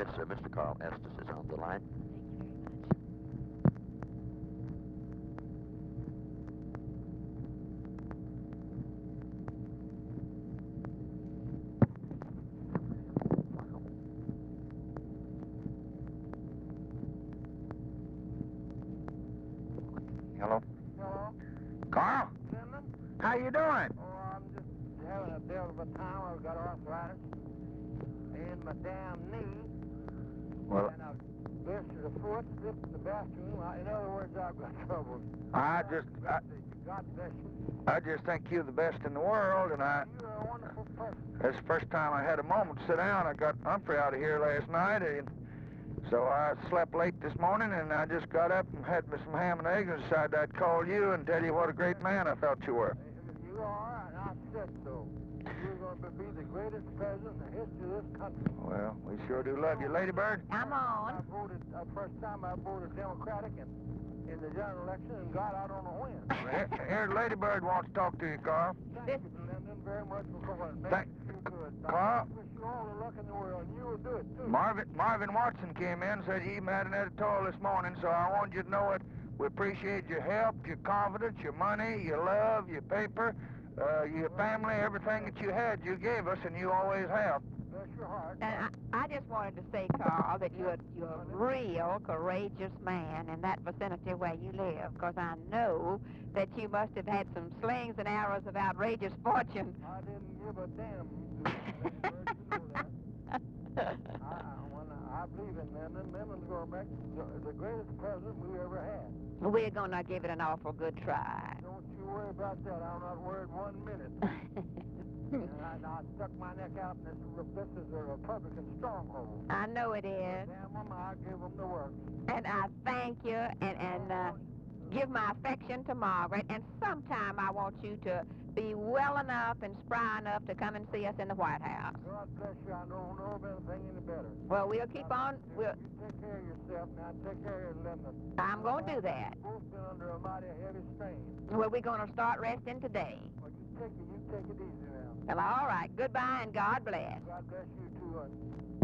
Yes, sir. Mr. Carl Estes is on the line. Hello? Hello? Carl? Lyndon? How you doing? Oh, I'm just having a devil of a time. I've got arthritis in my damn knee. Well, And I've blistered a foot, slipped in the bathroom. In other words, I've got trouble. I God bless you. just think you're the best in the world, and You're a wonderful person. that's the first time I had a moment to sit down. I got Humphrey out of here last night, and so I slept late this morning, and I just got up and had me some ham and eggs and decided I'd call you and tell you what a great man I thought you were. You are, and I said so. You're going to be the greatest president in the history of this country. Well, we sure do love you. Ladybird? I'm on. I voted, first time I voted Democratic in the general election and got out on a win. Here, Ladybird wants to talk to you, Carl. Thank you, Lyndon, very much for calling. It Thank- makes me feel good. Carl? I wish you all the luck in the world, and you will do it, too. Marvin Watson came in and said you even had an editorial this morning, so I wanted you to know it. We appreciate your help, your confidence, your money, your love, your paper, your family, everything that you had, you gave us, and you always have. Bless your heart. And I just wanted to say, Carl, that you're a real courageous man in that vicinity where you live, because I know that you must have had some slings and arrows of outrageous fortune. I didn't give a damn, Ladybird, you know that. I believe in Lyndon. Lyndon's going to make the greatest president we ever had. We're going to give it an awful good try. Don't you worry about that. I'm not worried 1 minute. And I stuck my neck out, and this is a Republican stronghold. I know it is. Damn them, I give them the work. And I thank you and give my affection to Margaret. And sometime I want you to be well enough and spry enough to come and see us in the White House. God bless you. I don't know of anything any better. Well, we'll keep on. You take care of yourself now. Take care of Lyndon. I'm going to do that. We've both been under a mighty heavy strain. Well, we're going to start resting today. Well, you take it easy now. Well, all right. Goodbye and God bless. God bless you too.